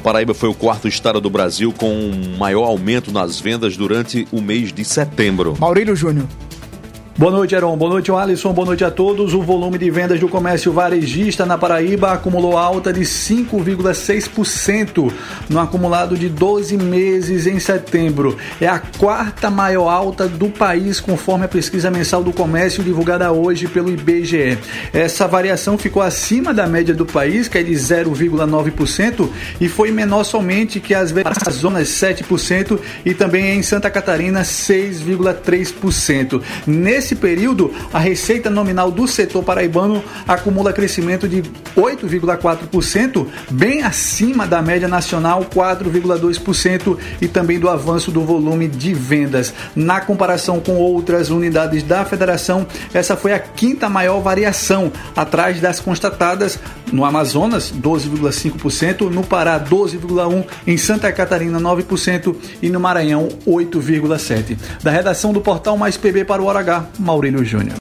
Paraíba foi o quarto estado do Brasil com maior aumento nas vendas durante o mês de setembro. Maurílio Júnior. Boa noite, Heron. Boa noite, Alisson. Boa noite a todos. O volume de vendas do comércio varejista na Paraíba acumulou alta de 5,6% no acumulado de 12 meses em setembro. É a quarta maior alta do país, conforme a pesquisa mensal do comércio divulgada hoje pelo IBGE. Essa variação ficou acima da média do país, que é de 0,9%, e foi menor somente que as vendas nas zonas 7% e também em Santa Catarina 6,3%. Nesse período, a receita nominal do setor paraibano acumula crescimento de 8,4%, bem acima da média nacional, 4,2%, e também do avanço do volume de vendas. Na comparação com outras unidades da federação, essa foi a quinta maior variação, atrás das constatadas no Amazonas, 12,5%, no Pará, 12,1%, em Santa Catarina, 9% e no Maranhão, 8,7%. Da redação do portal Mais PB para o Hora H, Maurílio Júnior.